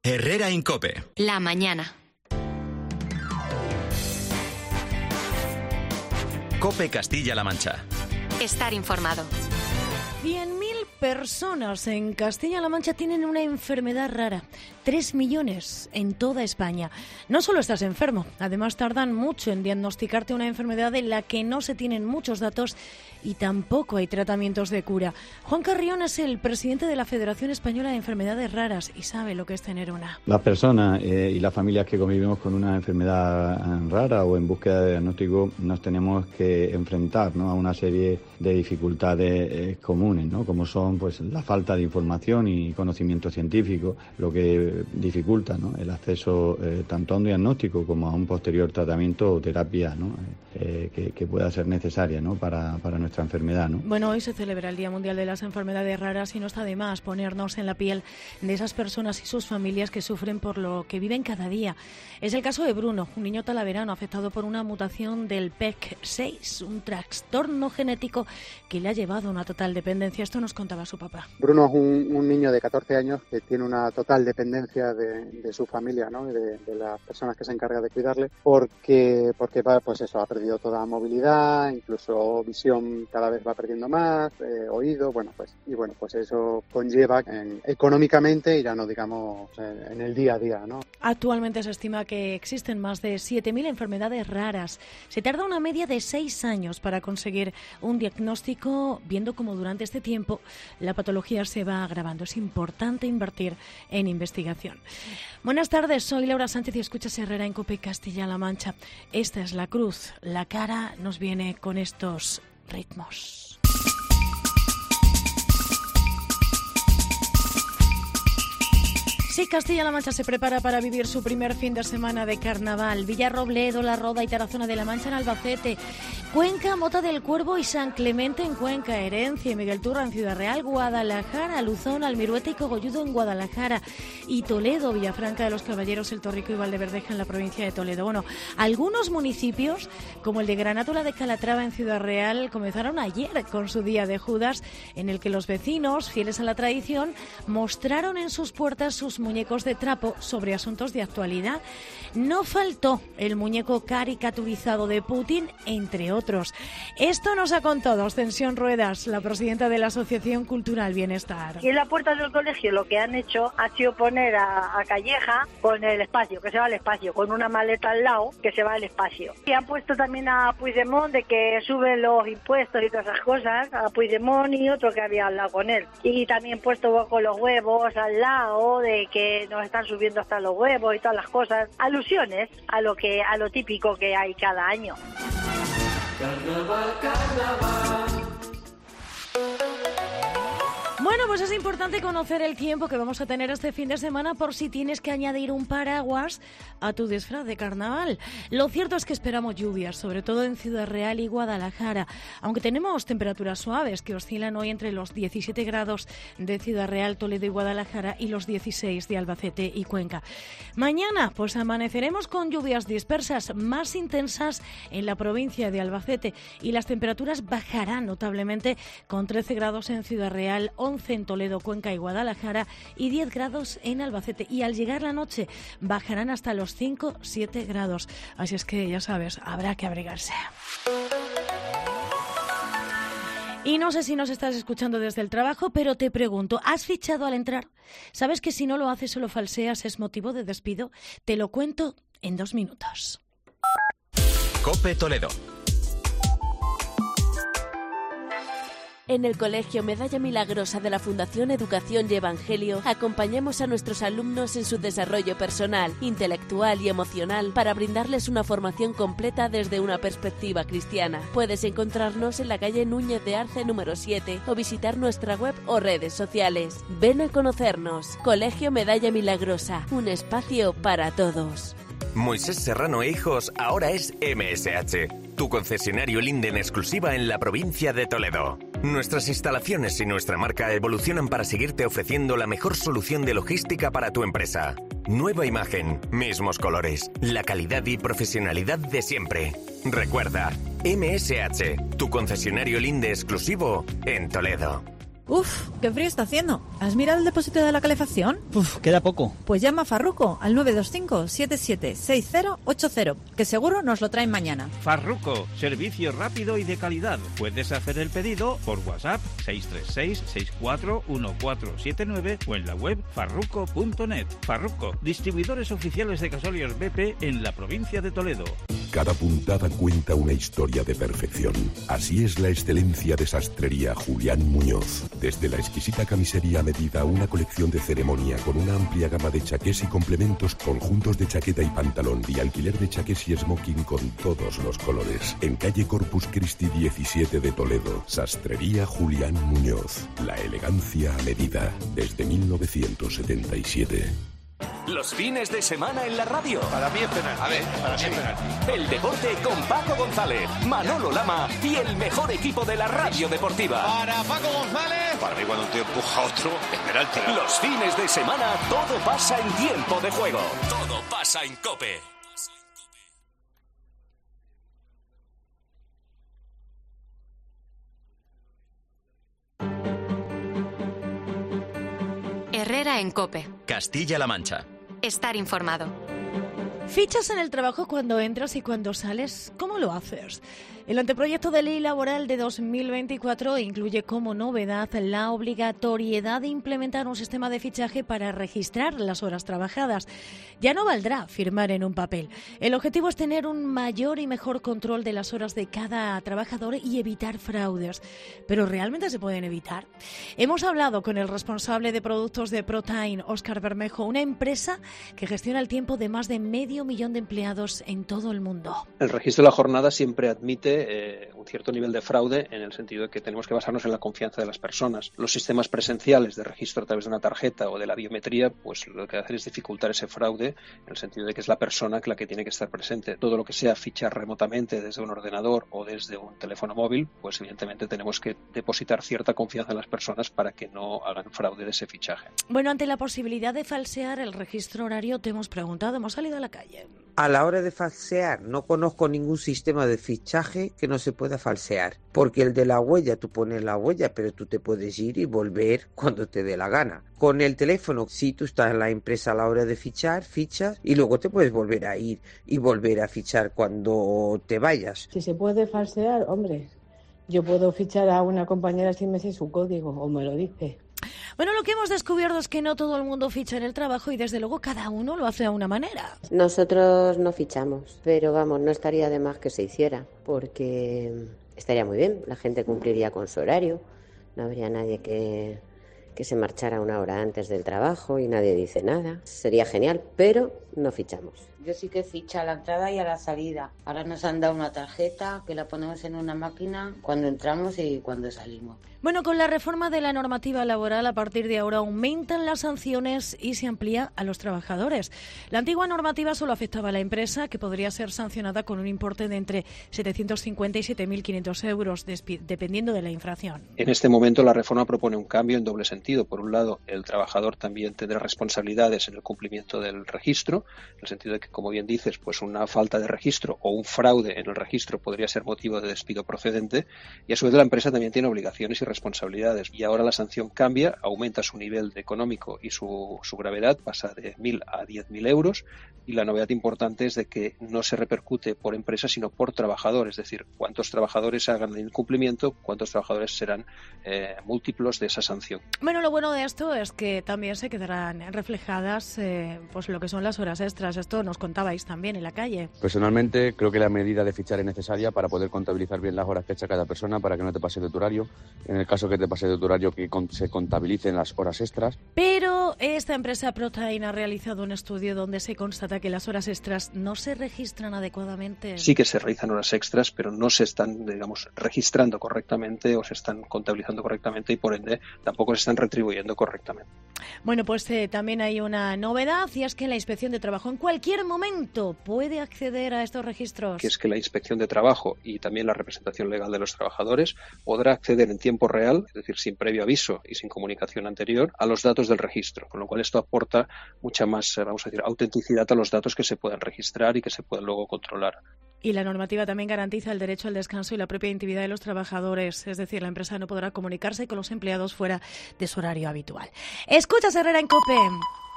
Herrera en COPE. La mañana. COPE Castilla-La Mancha. Estar informado. 100.000 personas en Castilla-La Mancha tienen una enfermedad rara. 3 millones en toda España. No solo estás enfermo, además tardan mucho en diagnosticarte una enfermedad de la que no se tienen muchos datos y tampoco hay tratamientos de cura. Juan Carrión es el presidente de la Federación Española de Enfermedades Raras y sabe lo que es tener una. Las personas y las familias que convivimos con una enfermedad rara o en búsqueda de diagnóstico nos tenemos que enfrentar, ¿no?, a una serie de dificultades comunes, ¿no?, como son pues la falta de información y conocimiento científico, lo que dificulta, ¿no?, el acceso tanto a un diagnóstico como a un posterior tratamiento o terapia, ¿no?, que pueda ser necesaria, ¿no?, para nuestra enfermedad, ¿no? Bueno, hoy se celebra el Día Mundial de las Enfermedades Raras y no está de más ponernos en la piel de esas personas y sus familias que sufren por lo que viven cada día. Es el caso de Bruno, un niño talaverano afectado por una mutación del PEC6, un trastorno genético que le ha llevado a una total dependencia. Esto nos contaba su papá. Bruno es un niño de 14 años que tiene una total dependencia de su familia, ¿no?, y de las personas que se encargan de cuidarle, porque pues eso, ha perdido toda movilidad, incluso visión cada vez va perdiendo más, oído, pues eso conlleva económicamente y ya no digamos en el día a día, ¿no? Actualmente se estima que existen más de 7.000 enfermedades raras. Se tarda una media de 6 años para conseguir un diagnóstico, viendo cómo durante este tiempo la patología se va agravando. Es importante invertir en investigación. Buenas tardes, soy Laura Sánchez y escuchas Herrera en COPE Castilla-La Mancha. Esta es la cruz, la cara nos viene con estos ritmos. Sí, Castilla-La Mancha se prepara para vivir su primer fin de semana de carnaval. Villarrobledo, La Roda y Tarazona de la Mancha en Albacete, Cuenca, Mota del Cuervo y San Clemente en Cuenca, Herencia y Miguel Turra en Ciudad Real, Guadalajara, Luzón, Almirueta y Cogolludo en Guadalajara y Toledo, Villafranca de los Caballeros, El Torrico y Valdeverdeja en la provincia de Toledo. Bueno, algunos municipios, como el de Granátula de Calatrava en Ciudad Real, comenzaron ayer con su Día de Judas, en el que los vecinos, fieles a la tradición, mostraron en sus puertas sus muñecos de trapo sobre asuntos de actualidad. No faltó el muñeco caricaturizado de Putin, entre otros. Esto nos ha contado Ascensión Ruedas, la presidenta de la Asociación Cultural Bienestar. Y en la puerta del colegio lo que han hecho ha sido poner a Calleja con el espacio, que se va al espacio, con una maleta al lado que se va al espacio. Y han puesto también a Puigdemont de que suben los impuestos y todas esas cosas, a Puigdemont y otro que había al lado con él. Y también puesto con los huevos al lado de que nos están subiendo hasta los huevos y todas las cosas, alusiones a lo típico que hay cada año. Carnaval, carnaval. Bueno, pues es importante conocer el tiempo que vamos a tener este fin de semana por si tienes que añadir un paraguas a tu disfraz de carnaval. Lo cierto es que esperamos lluvias, sobre todo en Ciudad Real y Guadalajara, aunque tenemos temperaturas suaves que oscilan hoy entre los 17 grados de Ciudad Real, Toledo y Guadalajara y los 16 de Albacete y Cuenca. Mañana, pues amaneceremos con lluvias dispersas más intensas en la provincia de Albacete y las temperaturas bajarán notablemente con 13 grados en Ciudad Real, 11 en Toledo, Cuenca y Guadalajara y 10 grados en Albacete. Y al llegar la noche bajarán hasta los 5-7 grados. Así es que ya sabes, habrá que abrigarse. Y no sé si nos estás escuchando desde el trabajo, pero te pregunto, ¿has fichado al entrar? ¿Sabes que si no lo haces o lo falseas es motivo de despido? Te lo cuento en 2 minutos. COPE Toledo. En el Colegio Medalla Milagrosa de la Fundación Educación y Evangelio acompañamos a nuestros alumnos en su desarrollo personal, intelectual y emocional para brindarles una formación completa desde una perspectiva cristiana. Puedes encontrarnos en la calle Núñez de Arce número 7 o visitar nuestra web o redes sociales. Ven a conocernos. Colegio Medalla Milagrosa, un espacio para todos. Moisés Serrano e Hijos ahora es MSH, tu concesionario Linde en exclusiva en la provincia de Toledo. Nuestras instalaciones y nuestra marca evolucionan para seguirte ofreciendo la mejor solución de logística para tu empresa. Nueva imagen, mismos colores, la calidad y profesionalidad de siempre. Recuerda, MSH, tu concesionario Linde exclusivo en Toledo. Uf, qué frío está haciendo. ¿Has mirado el depósito de la calefacción? Uf, queda poco. Pues llama a Farruco al 925-776080, que seguro nos lo traen mañana. Farruco, servicio rápido y de calidad. Puedes hacer el pedido por WhatsApp 636-641479 o en la web farruco.net. Farruco, distribuidores oficiales de gasóleos BP en la provincia de Toledo. Cada puntada cuenta una historia de perfección. Así es la excelencia de Sastrería Julián Muñoz. Desde la exquisita camisería a medida, una colección de ceremonia con una amplia gama de chaqués y complementos, conjuntos de chaqueta y pantalón y alquiler de chaqués y smoking con todos los colores. En calle Corpus Christi 17 de Toledo, Sastrería Julián Muñoz. La elegancia a medida, desde 1977. Los fines de semana en la radio. Para mí es penalti. A ver, para mí es penalti. El deporte con Paco González, Manolo Lama y el mejor equipo de la radio deportiva. Para Paco González. Para mí cuando un tío empuja a otro es penalti. Los fines de semana todo pasa en tiempo de juego. Todo pasa en COPE. Herrera en COPE. Castilla-La Mancha. Estar informado. ¿Fichas en el trabajo cuando entras y cuando sales? ¿Cómo lo haces? El anteproyecto de ley laboral de 2024 incluye como novedad la obligatoriedad de implementar un sistema de fichaje para registrar las horas trabajadas. Ya no valdrá firmar en un papel. El objetivo es tener un mayor y mejor control de las horas de cada trabajador y evitar fraudes. ¿Pero realmente se pueden evitar? Hemos hablado con el responsable de productos de ProTime, Óscar Bermejo, una empresa que gestiona el tiempo de más de 500.000 de empleados en todo el mundo. El registro de la jornada siempre admite un cierto nivel de fraude, en el sentido de que tenemos que basarnos en la confianza de las personas. Los sistemas presenciales de registro a través de una tarjeta o de la biometría, pues lo que hacen es dificultar ese fraude, en el sentido de que es la persona la que tiene que estar presente. Todo lo que sea fichar remotamente desde un ordenador o desde un teléfono móvil, pues evidentemente tenemos que depositar cierta confianza en las personas para que no hagan fraude de ese fichaje. Bueno, ante la posibilidad de falsear el registro horario, te hemos preguntado, hemos salido a la calle. A la hora de falsear, no conozco ningún sistema de fichaje que no se pueda falsear, porque el de la huella, tú pones la huella, pero tú te puedes ir y volver cuando te dé la gana. Con el teléfono, si tú estás en la empresa a la hora de fichar, fichas y luego te puedes volver a ir y volver a fichar cuando te vayas. Si se puede falsear, hombre, yo puedo fichar a una compañera si me sé su código o me lo dice. Bueno, lo que hemos descubierto es que no todo el mundo ficha en el trabajo y desde luego cada uno lo hace de una manera. Nosotros no fichamos, pero vamos, no estaría de más que se hiciera, porque estaría muy bien, la gente cumpliría con su horario, no habría nadie que se marchara una hora antes del trabajo y nadie dice nada. Sería genial, pero no fichamos. Yo sí que ficho a la entrada y a la salida. Ahora nos han dado una tarjeta que la ponemos en una máquina cuando entramos y cuando salimos. Bueno, con la reforma de la normativa laboral, a partir de ahora aumentan las sanciones y se amplía a los trabajadores. La antigua normativa solo afectaba a la empresa, que podría ser sancionada con un importe de entre 750 y 7.500 euros, dependiendo de la infracción. En este momento la reforma propone un cambio en doble sentido. Por un lado, el trabajador también tendrá responsabilidades en el cumplimiento del registro, en el sentido de que, como bien dices, pues una falta de registro o un fraude en el registro podría ser motivo de despido procedente, y a su vez la empresa también tiene obligaciones y responsabilidades. Y ahora la sanción cambia, aumenta su nivel económico y su gravedad, pasa de 1.000 a 10.000 euros, y la novedad importante es de que no se repercute por empresa sino por trabajador, es decir, cuántos trabajadores hagan el incumplimiento, cuántos trabajadores serán múltiplos de esa sanción. Bueno, lo bueno de esto es que también se quedarán reflejadas pues lo que son las horas extras. Esto nos contabais también en la calle. Personalmente creo que la medida de fichar es necesaria para poder contabilizar bien las horas que echa cada persona, para que no te pase de tu horario. En el caso que te pase de tu horario, que se contabilicen las horas extras. Pero esta empresa ProTime ha realizado un estudio donde se constata que las horas extras no se registran adecuadamente. Sí que se realizan horas extras, pero no se están, digamos, registrando correctamente o se están contabilizando correctamente y por ende tampoco se están retribuyendo correctamente. Bueno, pues también hay una novedad, y es que la Inspección de Trabajo en cualquier momento puede acceder a estos registros. Que es que la Inspección de Trabajo y también la representación legal de los trabajadores podrá acceder en tiempo real, es decir, sin previo aviso y sin comunicación anterior, a los datos del registro, con lo cual esto aporta mucha más, vamos a decir, autenticidad a los datos que se puedan registrar y que se puedan luego controlar. Y la normativa también garantiza el derecho al descanso y la propia intimidad de los trabajadores. Es decir, la empresa no podrá comunicarse con los empleados fuera de su horario habitual. Escuchas Herrera en COPE.